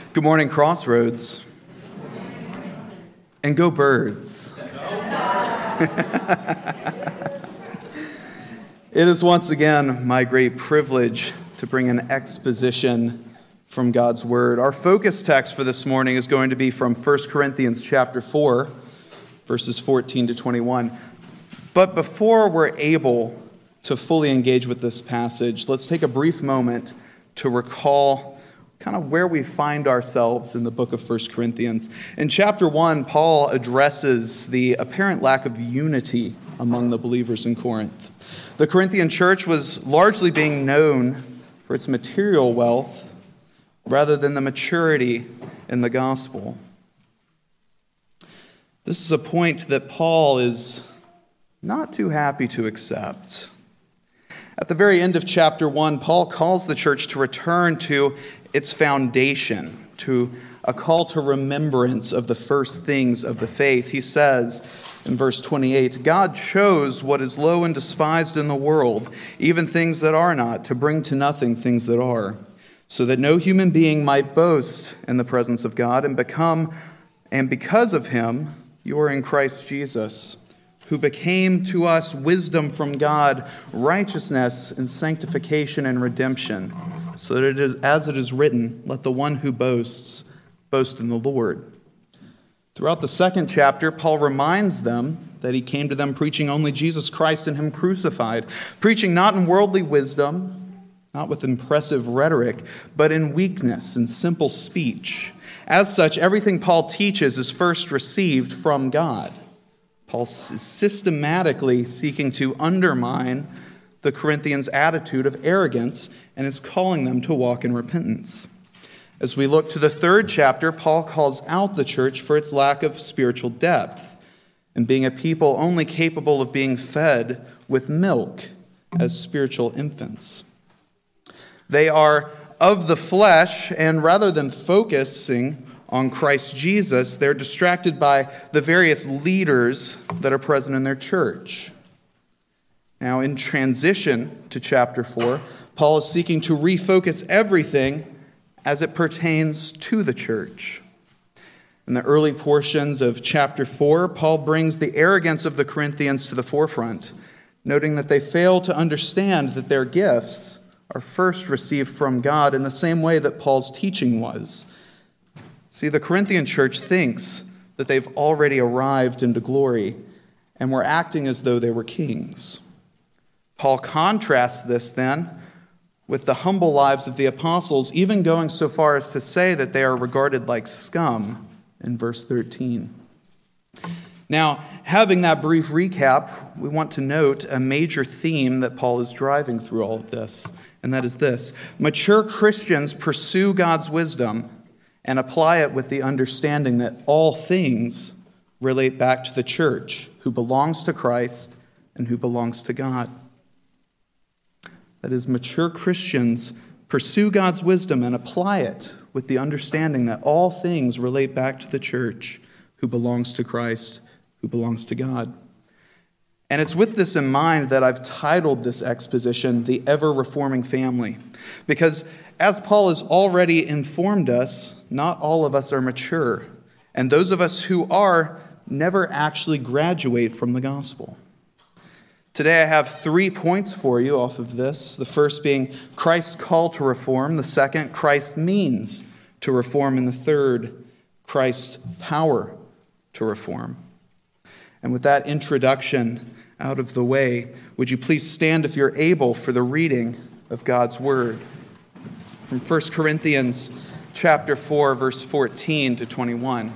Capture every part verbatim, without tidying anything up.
Good morning, Crossroads. And go birds. It is once again my great privilege to bring an exposition from God's Word. Our focus text for this morning is going to be from First Corinthians chapter four, verses fourteen to twenty-one. But before we're able to fully engage with this passage, let's take a brief moment to recall kind of where we find ourselves in the book of First Corinthians. In chapter one, Paul addresses the apparent lack of unity among the believers in Corinth. The Corinthian church was largely being known for its material wealth rather than the maturity in the gospel. This is a point that Paul is not too happy to accept. At the very end of chapter one, Paul calls the church to return to its foundation, to a call to remembrance of the first things of the faith. He says in verse twenty-eight, God chose what is low and despised in the world, even things that are not, to bring to nothing things that are, so that no human being might boast in the presence of God, and become, and because of him, you are in Christ Jesus, who became to us wisdom from God, righteousness and sanctification and redemption, so that it is, as it is written, let the one who boasts, boast in the Lord. Throughout the second chapter, Paul reminds them that he came to them preaching only Jesus Christ and him crucified, preaching not in worldly wisdom, not with impressive rhetoric, but in weakness and simple speech. As such, everything Paul teaches is first received from God. Paul is systematically seeking to undermine the Corinthians' attitude of arrogance and is calling them to walk in repentance. As we look to the third chapter, Paul calls out the church for its lack of spiritual depth and being a people only capable of being fed with milk as spiritual infants. They are of the flesh, and rather than focusing on Christ Jesus, they're distracted by the various leaders that are present in their church. Now, in transition to chapter four, Paul is seeking to refocus everything as it pertains to the church. In the early portions of chapter four, Paul brings the arrogance of the Corinthians to the forefront, noting that they fail to understand that their gifts are first received from God in the same way that Paul's teaching was. See, the Corinthian church thinks that they've already arrived into glory and were acting as though they were kings. Paul contrasts this then with the humble lives of the apostles, even going so far as to say that they are regarded like scum in verse thirteen. Now, having that brief recap, we want to note a major theme that Paul is driving through all of this, and that is this: mature Christians pursue God's wisdom and apply it with the understanding that all things relate back to the church, who belongs to Christ and who belongs to God. That is, mature Christians pursue God's wisdom and apply it with the understanding that all things relate back to the church, who belongs to Christ, who belongs to God. And it's with this in mind that I've titled this exposition, The Ever-Reforming Family. Because as Paul has already informed us, not all of us are mature. And those of us who are never actually graduate from the gospel. Today I have three points for you off of this. The first being Christ's call to reform. The second, Christ's means to reform. And the third, Christ's power to reform. And with that introduction out of the way, would you please stand if you're able for the reading of God's word from First Corinthians chapter four, verse fourteen to twenty-one.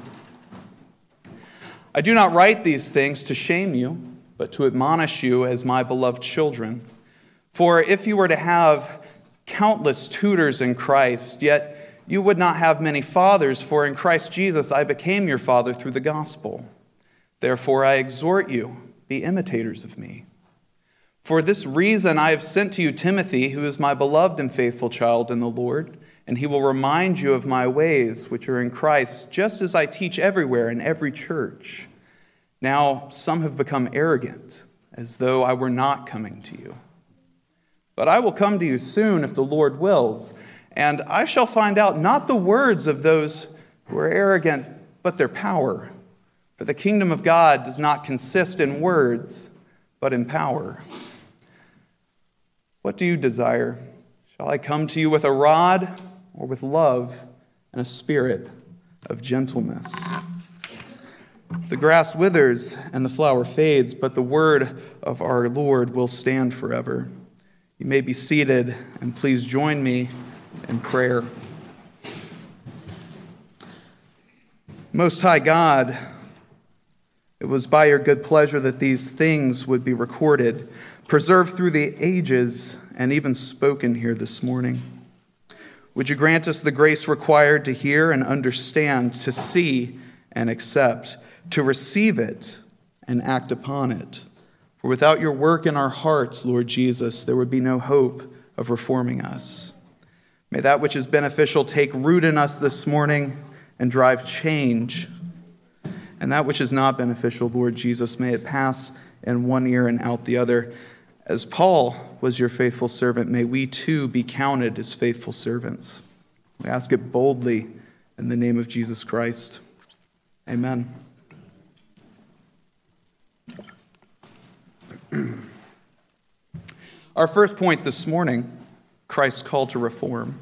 I do not write these things to shame you, but to admonish you as my beloved children. For if you were to have countless tutors in Christ, yet you would not have many fathers, for in Christ Jesus I became your father through the gospel. Therefore I exhort you, be imitators of me. For this reason I have sent to you Timothy, who is my beloved and faithful child in the Lord, and he will remind you of my ways which are in Christ, just as I teach everywhere in every church. Now some have become arrogant, as though I were not coming to you. But I will come to you soon if the Lord wills, And I shall find out not the words of those who are arrogant, but their power. For the kingdom of God does not consist in words, but in power. What do you desire? Shall I come to you with a rod, or with love and a spirit of gentleness? The grass withers and the flower fades, but the word of our Lord will stand forever. You may be seated, and please join me in prayer. Most High God, it was by your good pleasure that these things would be recorded, preserved through the ages, and even spoken here this morning. Would you grant us the grace required to hear and understand, to see and accept, to receive it and act upon it? For without your work in our hearts, Lord Jesus, there would be no hope of reforming us. May that which is beneficial take root in us this morning and drive change. And that which is not beneficial, Lord Jesus, may it pass in one ear and out the other. As Paul was your faithful servant, may we too be counted as faithful servants. We ask it boldly in the name of Jesus Christ. Amen. Our first point this morning, Christ's call to reform.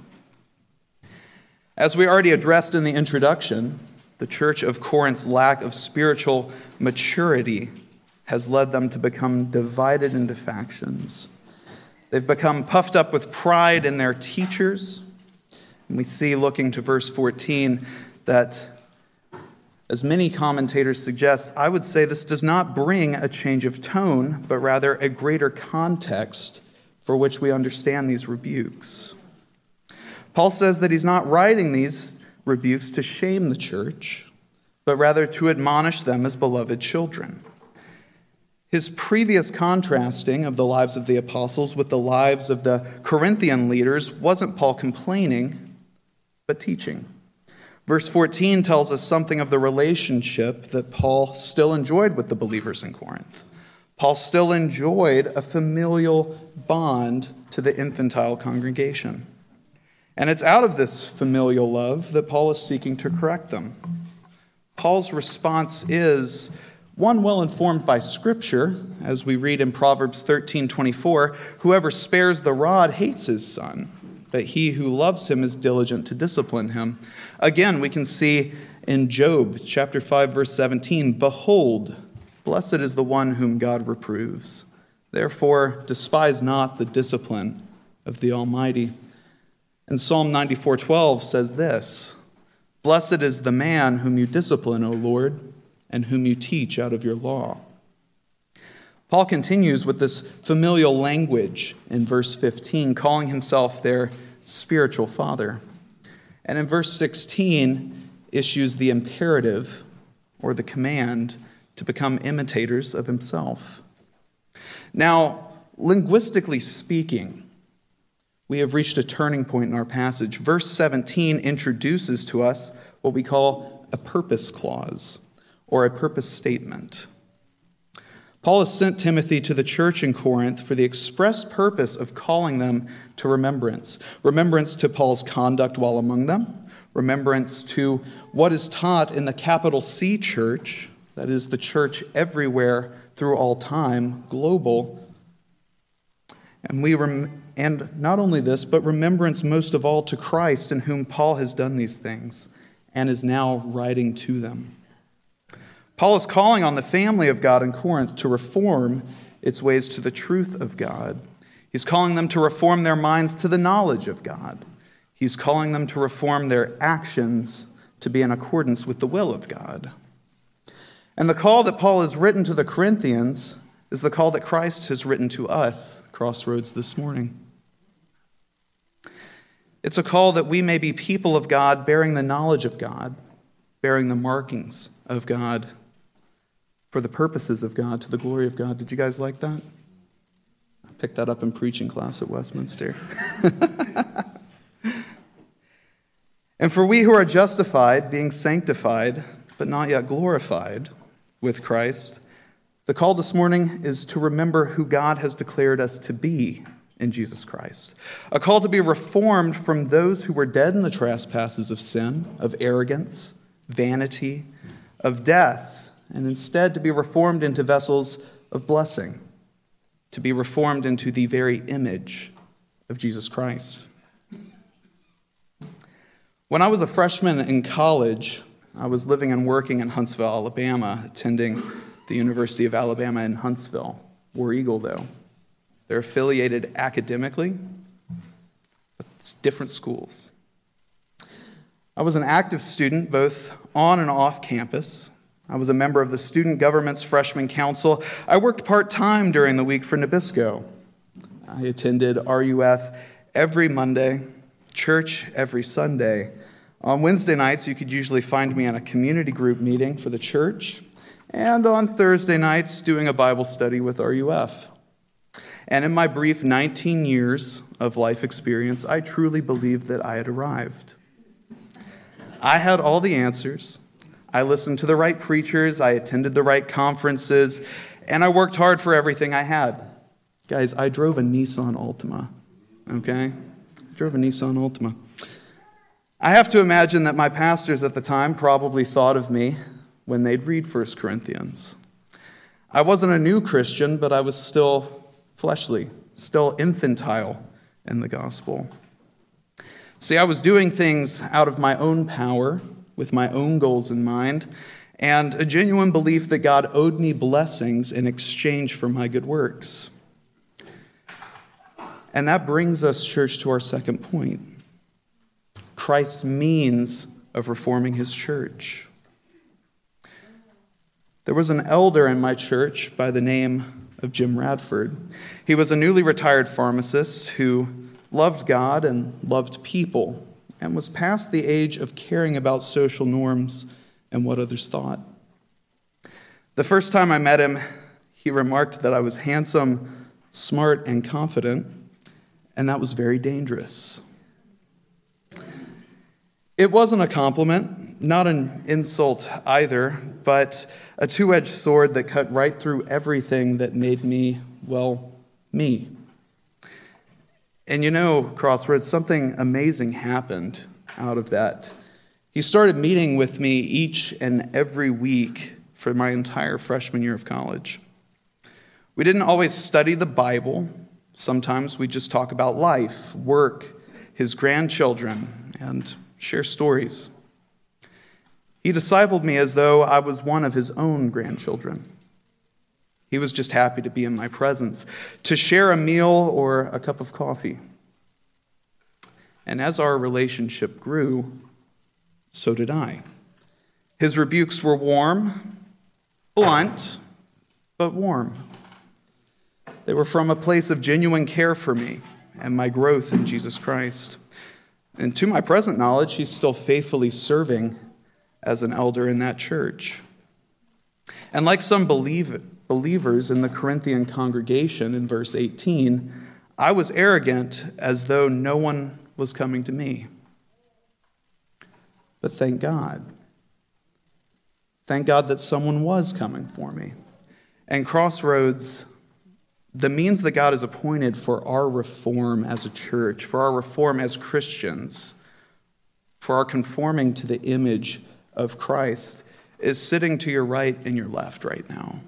As we already addressed in the introduction, the Church of Corinth's lack of spiritual maturity has led them to become divided into factions. They've become puffed up with pride in their teachers. And we see, looking to verse fourteen, that as many commentators suggest, I would say this does not bring a change of tone, but rather a greater context for which we understand these rebukes. Paul says that he's not writing these rebukes to shame the church, but rather to admonish them as beloved children. His previous contrasting of the lives of the apostles with the lives of the Corinthian leaders wasn't Paul complaining, but teaching. Verse fourteen tells us something of the relationship that Paul still enjoyed with the believers in Corinth. Paul still enjoyed a familial bond to the infantile congregation. And it's out of this familial love that Paul is seeking to correct them. Paul's response is one well informed by Scripture, as we read in Proverbs thirteen twenty-four, whoever spares the rod hates his son, but he who loves him is diligent to discipline him. Again, we can see in Job chapter five, verse seventeen, behold, blessed is the one whom God reproves. Therefore, despise not the discipline of the Almighty. And Psalm ninety-four twelve says this, blessed is the man whom you discipline, O Lord, and whom you teach out of your law. Paul continues with this familial language in verse fifteen, calling himself their spiritual father. And in verse sixteen, issues the imperative or the command to become imitators of himself. Now, linguistically speaking, we have reached a turning point in our passage. Verse seventeen introduces to us what we call a purpose clause or a purpose statement. Paul has sent Timothy to the church in Corinth for the express purpose of calling them to remembrance. Remembrance to Paul's conduct while among them. Remembrance to what is taught in the capital C church, that is the church everywhere through all time, global. And we rem- and not only this, but remembrance most of all to Christ, in whom Paul has done these things and is now writing to them. Paul is calling on the family of God in Corinth to reform its ways to the truth of God. He's calling them to reform their minds to the knowledge of God. He's calling them to reform their actions to be in accordance with the will of God. And the call that Paul has written to the Corinthians is the call that Christ has written to us, Crossroads, this morning. It's a call that we may be people of God, bearing the knowledge of God, bearing the markings of God, for the purposes of God, to the glory of God. Did you guys like that? I picked that up in preaching class at Westminster. And for we who are justified, being sanctified, but not yet glorified with Christ, the call this morning is to remember who God has declared us to be in Jesus Christ. A call to be reformed from those who were dead in the trespasses of sin, of arrogance, vanity, of death, and instead to be reformed into vessels of blessing, to be reformed into the very image of Jesus Christ. When I was a freshman in college, I was living and working in Huntsville, Alabama, attending the University of Alabama in Huntsville, War Eagle, though. They're affiliated academically, but it's different schools. I was an active student both on and off campus. I was a member of the Student Government's Freshman Council. I worked part-time during the week for Nabisco. I attended R U F every Monday, church every Sunday. On Wednesday nights, you could usually find me at a community group meeting for the church, and on Thursday nights, doing a Bible study with R U F. And in my brief nineteen years of life experience, I truly believed that I had arrived. I had all the answers. I listened to the right preachers, I attended the right conferences, and I worked hard for everything I had. Guys, I drove a Nissan Altima, okay? I drove a Nissan Altima. I have to imagine that my pastors at the time probably thought of me when they'd read First Corinthians. I wasn't a new Christian, but I was still fleshly, still infantile in the gospel. See, I was doing things out of my own power, with my own goals in mind, and a genuine belief that God owed me blessings in exchange for my good works. And that brings us, church, to our second point. Christ's means of reforming his church. There was an elder in my church by the name of Jim Radford. He was a newly retired pharmacist who loved God and loved people and was past the age of caring about social norms and what others thought. The first time I met him, he remarked that I was handsome, smart, and confident, and that was very dangerous. It wasn't a compliment, not an insult either, but a two-edged sword that cut right through everything that made me, well, me. And you know, Crossroads, something amazing happened out of that. He started meeting with me each and every week for my entire freshman year of college. We didn't always study the Bible. Sometimes we just talk about life, work, his grandchildren, and share stories. He discipled me as though I was one of his own grandchildren. He was just happy to be in my presence, to share a meal or a cup of coffee. And as our relationship grew, so did I. His rebukes were warm, blunt, but warm. They were from a place of genuine care for me and my growth in Jesus Christ. And to my present knowledge, he's still faithfully serving as an elder in that church. And like some believe, believers in the Corinthian congregation in verse eighteen, I was arrogant as though no one was coming to me. But thank God. Thank God that someone was coming for me. And Crossroads, the means that God has appointed for our reform as a church, for our reform as Christians, for our conforming to the image of Christ, is sitting to your right and your left right now.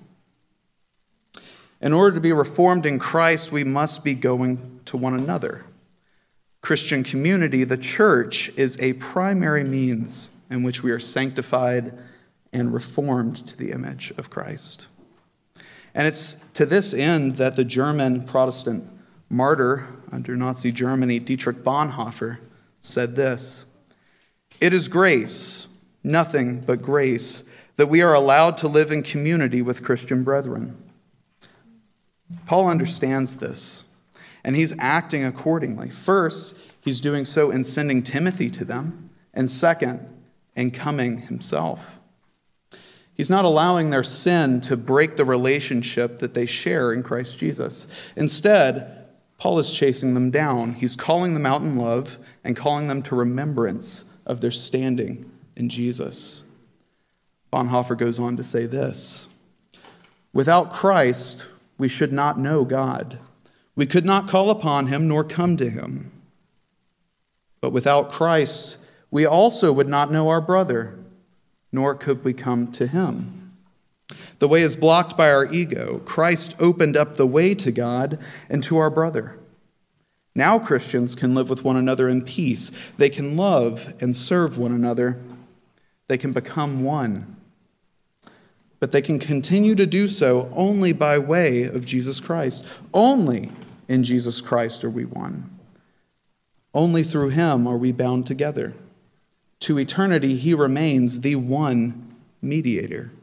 In order to be reformed in Christ, we must be going to one another. Christian community, the church, is a primary means in which we are sanctified and reformed to the image of Christ. And it's to this end that the German Protestant martyr under Nazi Germany, Dietrich Bonhoeffer, said this: "It is grace, nothing but grace, that we are allowed to live in community with Christian brethren." Paul understands this, and he's acting accordingly. First, he's doing so in sending Timothy to them, and second, in coming himself. He's not allowing their sin to break the relationship that they share in Christ Jesus. Instead, Paul is chasing them down. He's calling them out in love and calling them to remembrance of their standing in Jesus. Bonhoeffer goes on to say this: "Without Christ, we should not know God. We could not call upon him nor come to him. But without Christ, we also would not know our brother, nor could we come to him. The way is blocked by our ego. Christ opened up the way to God and to our brother. Now Christians can live with one another in peace. They can love and serve one another. They can become one. But they can continue to do so only by way of Jesus Christ. Only in Jesus Christ are we one. Only through him are we bound together. To eternity, he remains the one mediator.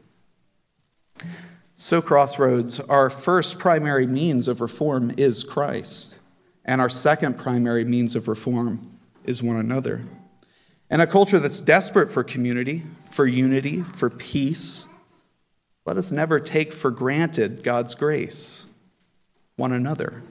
So, Crossroads, our first primary means of reform is Christ. And our second primary means of reform is one another. In a culture that's desperate for community, for unity, for peace, let us never take for granted God's grace, one another.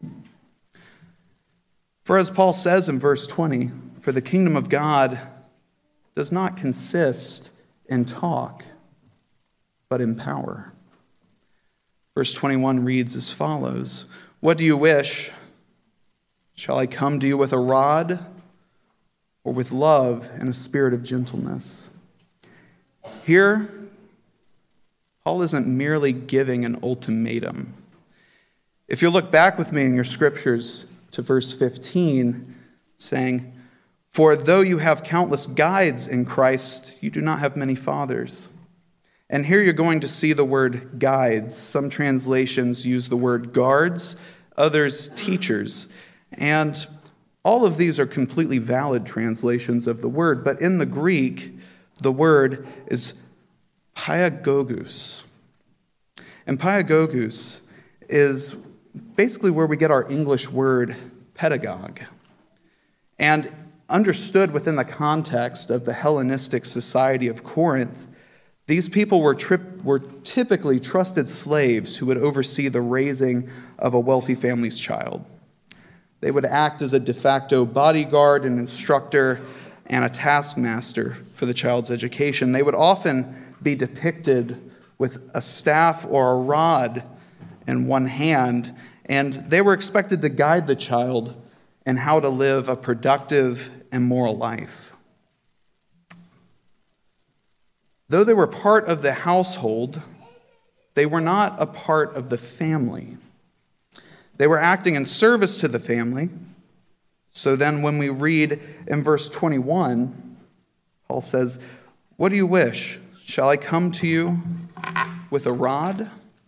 For as Paul says in verse twenty, for the kingdom of God does not consist in talk, but in power. Verse twenty-one reads as follows, what do you wish? Shall I come to you with a rod or with love and a spirit of gentleness? Here, Paul isn't merely giving an ultimatum. If you look back with me in your scriptures to verse fifteen, saying, for though you have countless guides in Christ, you do not have many fathers. And here you're going to see the word guides. Some translations use the word guards, others teachers. And all of these are completely valid translations of the word. But in the Greek, the word is paiagogus. And paiagogus is basically where we get our English word pedagogue. And understood within the context of the Hellenistic society of Corinth, these people were, tri- were typically trusted slaves who would oversee the raising of a wealthy family's child. They would act as a de facto bodyguard, an instructor, and a taskmaster for the child's education. They would often be depicted with a staff or a rod in one hand, and they were expected to guide the child in how to live a productive and moral life. Though they were part of the household, they were not a part of the family. They were acting in service to the family. So then when we read in verse twenty-one, Paul says, what do you wish? Shall I come to you with a rod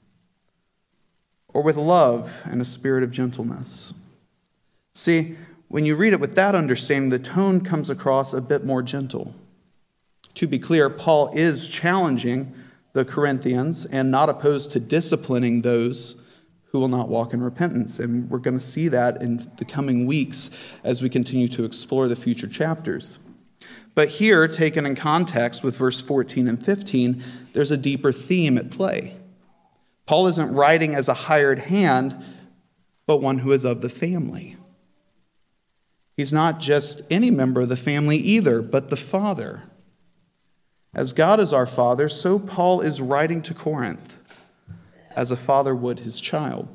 or with love and a spirit of gentleness? See, when you read it with that understanding, the tone comes across a bit more gentle. To be clear, Paul is challenging the Corinthians and not opposed to disciplining those who will not walk in repentance. And we're going to see that in the coming weeks as we continue to explore the future chapters. But here, taken in context with verse fourteen and fifteen, there's a deeper theme at play. Paul isn't writing as a hired hand, but one who is of the family. He's not just any member of the family either, but the father. As God is our father, so Paul is writing to Corinth as a father would his child.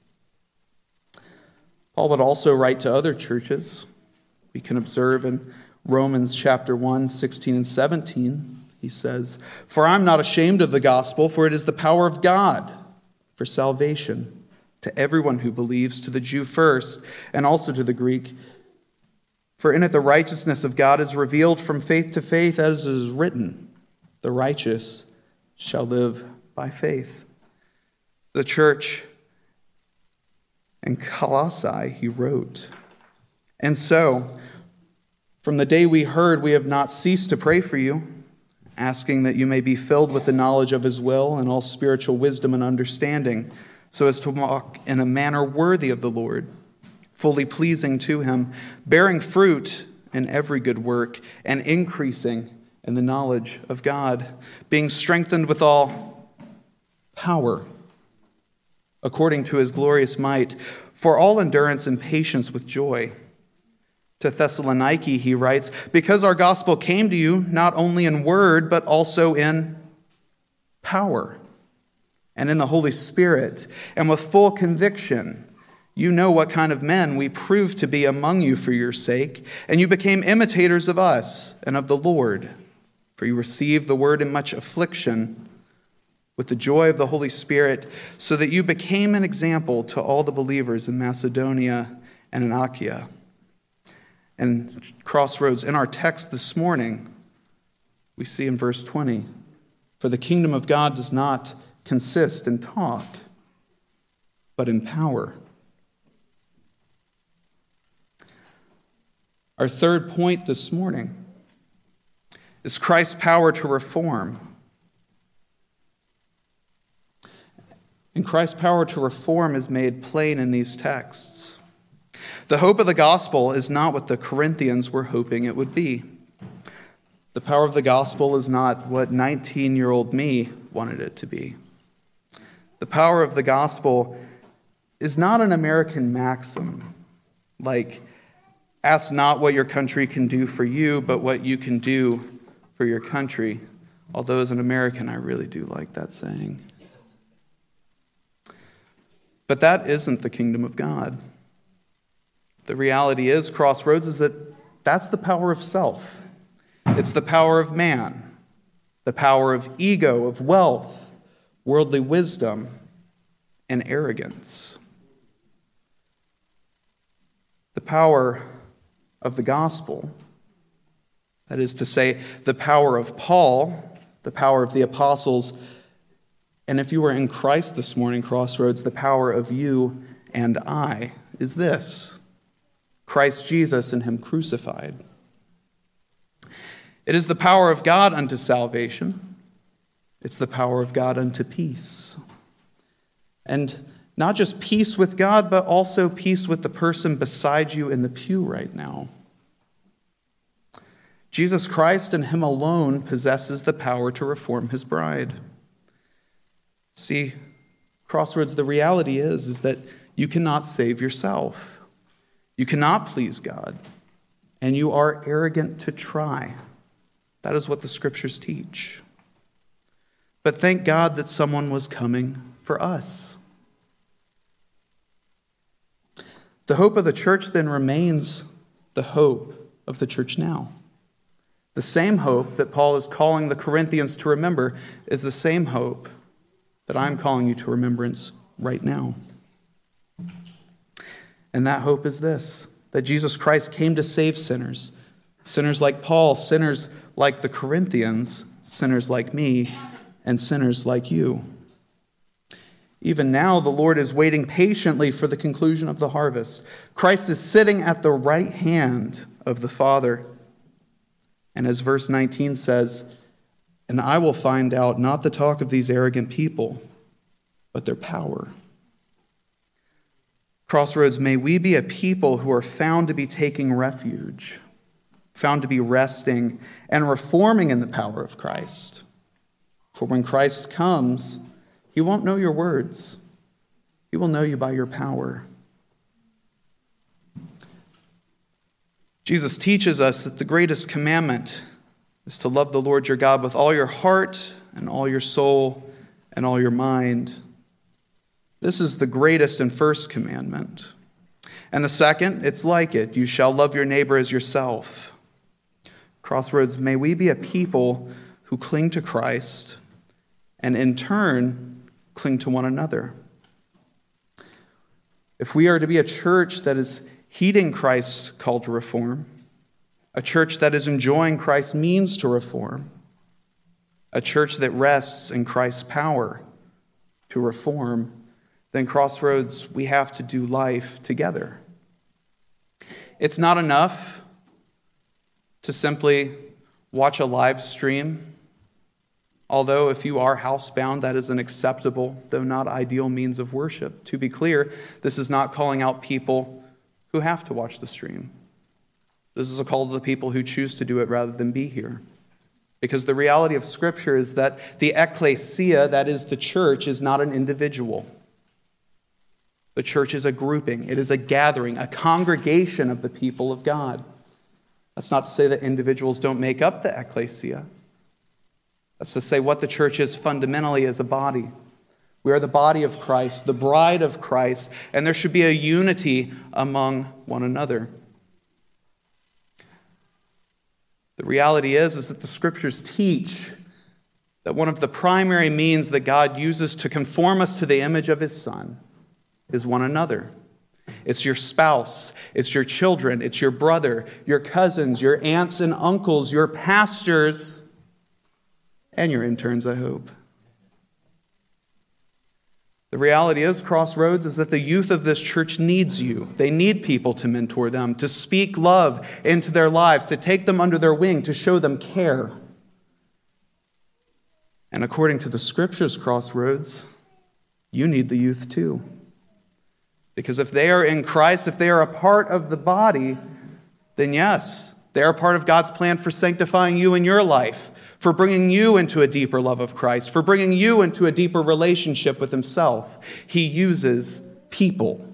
Paul would also write to other churches. We can observe in Romans chapter one, sixteen and seventeen, he says, for I'm not ashamed of the gospel, for it is the power of God for salvation to everyone who believes, to the Jew first, and also to the Greek. For in it the righteousness of God is revealed from faith to faith, as is written, the righteous shall live by faith. The church in Colossae, he wrote, and so, from the day we heard, we have not ceased to pray for you, asking that you may be filled with the knowledge of his will and all spiritual wisdom and understanding, so as to walk in a manner worthy of the Lord, fully pleasing to him, bearing fruit in every good work, and increasing in the knowledge of God, being strengthened with all power, according to his glorious might, for all endurance and patience with joy. To Thessaloniki, he writes, because our gospel came to you not only in word, but also in power and in the Holy Spirit, and with full conviction. You know what kind of men we proved to be among you for your sake, and you became imitators of us and of the Lord. For you received the word in much affliction with the joy of the Holy Spirit, so that you became an example to all the believers in Macedonia and in Achaia. And Crossroads, in our text this morning, we see in verse twenty, for the kingdom of God does not consist in talk, but in power. Our third point this morning is Christ's power to reform. And Christ's power to reform is made plain in these texts. The hope of the gospel is not what the Corinthians were hoping it would be. The power of the gospel is not what nineteen-year-old me wanted it to be. The power of the gospel is not an American maxim, like, ask not what your country can do for you, but what you can do for your country. Although as an American, I really do like that saying. But that isn't the kingdom of God. The reality is, Crossroads, is that that's the power of self. It's the power of man, the power of ego, of wealth, worldly wisdom, and arrogance. The power of the gospel, that is to say, the power of Paul, the power of the apostles, and if you were in Christ this morning, Crossroads, the power of you and I is this: Christ Jesus and him crucified. It is the power of God unto salvation. It's the power of God unto peace. And not just peace with God, but also peace with the person beside you in the pew right now. Jesus Christ and him alone possesses the power to reform his bride. See, Crossroads, the reality is, is that you cannot save yourself. You cannot please God. And you are arrogant to try. That is what the scriptures teach. But thank God that someone was coming for us. The hope of the church then remains the hope of the church now. The same hope that Paul is calling the Corinthians to remember is the same hope that I'm calling you to remembrance right now. And that hope is this: that Jesus Christ came to save sinners. Sinners like Paul, sinners like the Corinthians, sinners like me, and sinners like you. Even now, the Lord is waiting patiently for the conclusion of the harvest. Christ is sitting at the right hand of the Father. And as verse nineteen says, and I will find out not the talk of these arrogant people, but their power. Crossroads, may we be a people who are found to be taking refuge, found to be resting and reforming in the power of Christ. For when Christ comes, he won't know your words. He will know you by your power. Jesus teaches us that the greatest commandment is to love the Lord your God with all your heart and all your soul and all your mind. This is the greatest and first commandment. And the second, it's like it. You shall love your neighbor as yourself. Crossroads, may we be a people who cling to Christ and in turn cling to one another. If we are to be a church that is heeding Christ's call to reform, a church that is enjoying Christ's means to reform, a church that rests in Christ's power to reform, then Crossroads, we have to do life together. It's not enough to simply watch a live stream, although if you are housebound, that is an acceptable, though not ideal, means of worship. To be clear, this is not calling out people who have to watch the stream. This is a call to the people who choose to do it rather than be here. Because the reality of Scripture is that the ecclesia, that is the church, is not an individual. The church is a grouping. It is a gathering, a congregation of the people of God. That's not to say that individuals don't make up the ecclesia. That's to say what the church is fundamentally as a body. We are the body of Christ, the bride of Christ, and there should be a unity among one another. The reality is, is that the Scriptures teach that one of the primary means that God uses to conform us to the image of His Son is one another. It's your spouse, it's your children, it's your brother, your cousins, your aunts and uncles, your pastors, and your interns, I hope. The reality is, Crossroads, is that the youth of this church needs you. They need people to mentor them, to speak love into their lives, to take them under their wing, to show them care. And according to the Scriptures, Crossroads, you need the youth too. Because if they are in Christ, if they are a part of the body, then yes, they are part of God's plan for sanctifying you in your life, for bringing you into a deeper love of Christ, for bringing you into a deeper relationship with Himself. He uses people.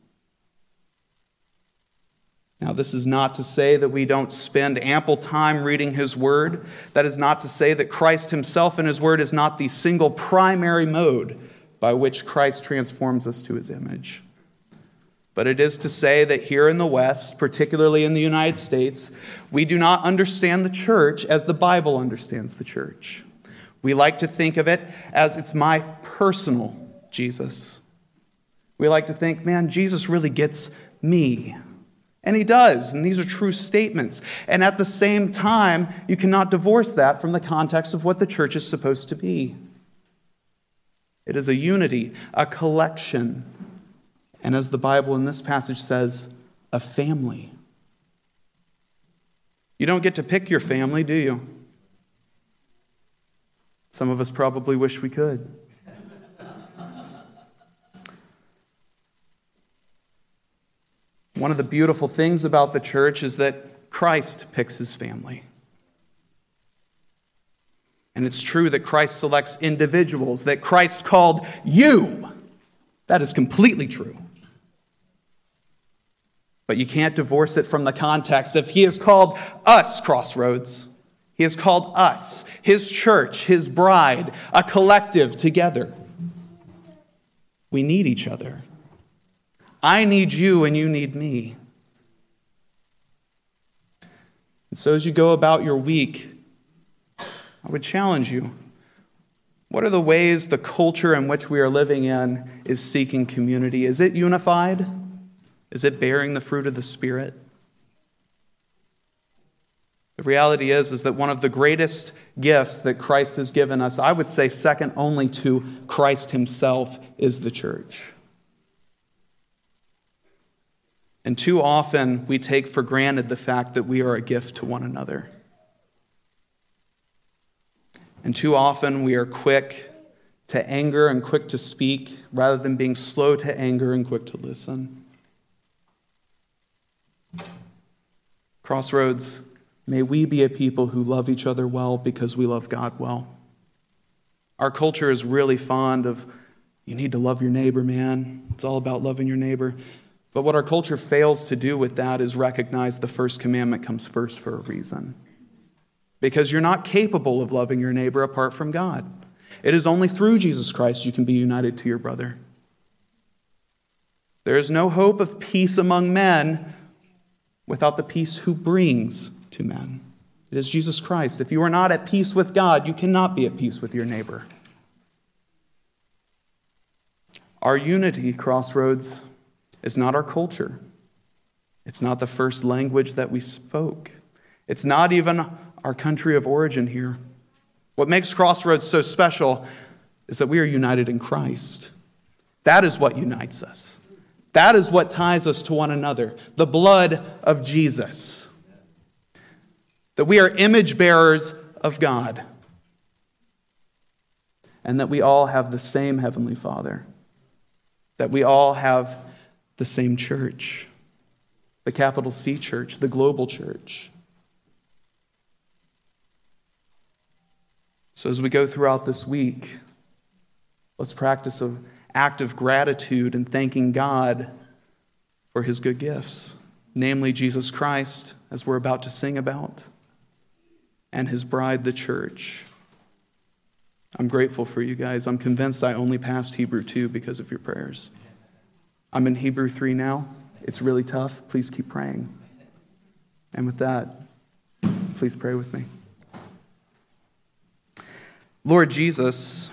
Now, this is not to say that we don't spend ample time reading His Word. That is not to say that Christ Himself and His Word is not the single primary mode by which Christ transforms us to His image. But it is to say that here in the West, particularly in the United States, we do not understand the church as the Bible understands the church. We like to think of it as it's my personal Jesus. We like to think, man, Jesus really gets me. And He does, and these are true statements. And at the same time, you cannot divorce that from the context of what the church is supposed to be. It is a unity, a collection, and as the Bible in this passage says, a family. You don't get to pick your family, do you? Some of us probably wish we could. One of the beautiful things about the church is that Christ picks His family. And it's true that Christ selects individuals, that Christ called you. That is completely true. But you can't divorce it from the context of He has called us, Crossroads. He has called us, His church, His bride, a collective together. We need each other. I need you and you need me. And so as you go about your week, I would challenge you. What are the ways the culture in which we are living in is seeking community? Is it unified? Is it bearing the fruit of the Spirit? The reality is, is that one of the greatest gifts that Christ has given us, I would say second only to Christ Himself, is the church. And too often we take for granted the fact that we are a gift to one another. And too often we are quick to anger and quick to speak rather than being slow to anger and quick to listen. Crossroads, may we be a people who love each other well because we love God well. Our culture is really fond of, you need to love your neighbor, man. It's all about loving your neighbor. But what our culture fails to do with that is recognize the first commandment comes first for a reason. Because you're not capable of loving your neighbor apart from God. It is only through Jesus Christ you can be united to your brother. There is no hope of peace among men without the peace who brings to men. It is Jesus Christ. If you are not at peace with God, you cannot be at peace with your neighbor. Our unity, Crossroads, is not our culture. It's not the first language that we spoke. It's not even our country of origin here. What makes Crossroads so special is that we are united in Christ. That is what unites us. That is what ties us to one another. The blood of Jesus. That we are image bearers of God. And that we all have the same Heavenly Father. That we all have the same church. The capital C church, the global church. So as we go throughout this week, let's practice an act of gratitude and thanking God for His good gifts, namely Jesus Christ, as we're about to sing about, and His bride, the church. I'm grateful for you guys. I'm convinced I only passed Hebrew two because of your prayers. I'm in Hebrew three now. It's really tough. Please keep praying. And with that, please pray with me. Lord Jesus,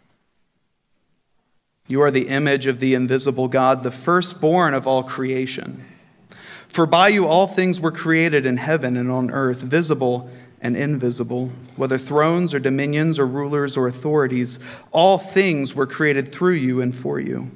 you are the image of the invisible God, the firstborn of all creation. For by you all things were created in heaven and on earth, visible and invisible, whether thrones or dominions or rulers or authorities. All things were created through you and for you.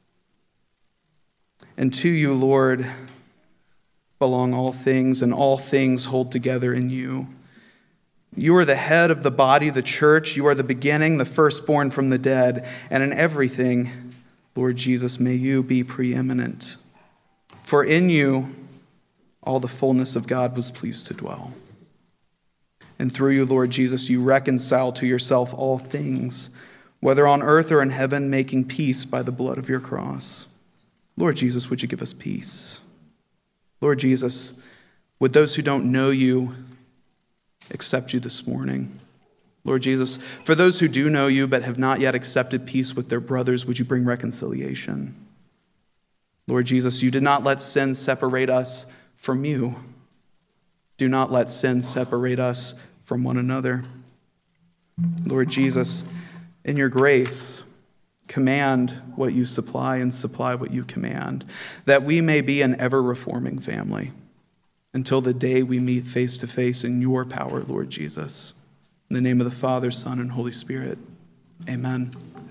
And to you, Lord, belong all things, and all things hold together in you. You are the head of the body, the church. You are the beginning, the firstborn from the dead. And in everything, Lord Jesus, may you be preeminent. For in you, all the fullness of God was pleased to dwell. And through you, Lord Jesus, you reconcile to yourself all things, whether on earth or in heaven, making peace by the blood of your cross. Lord Jesus, would you give us peace? Lord Jesus, would those who don't know you accept you this morning? Lord Jesus, for those who do know you but have not yet accepted peace with their brothers, would you bring reconciliation? Lord Jesus, you did not let sin separate us from you. Do not let sin separate us from one another. Lord Jesus, in your grace, command what you supply and supply what you command, that we may be an ever-reforming family until the day we meet face to face in your power, Lord Jesus. In the name of the Father, Son, and Holy Spirit, amen.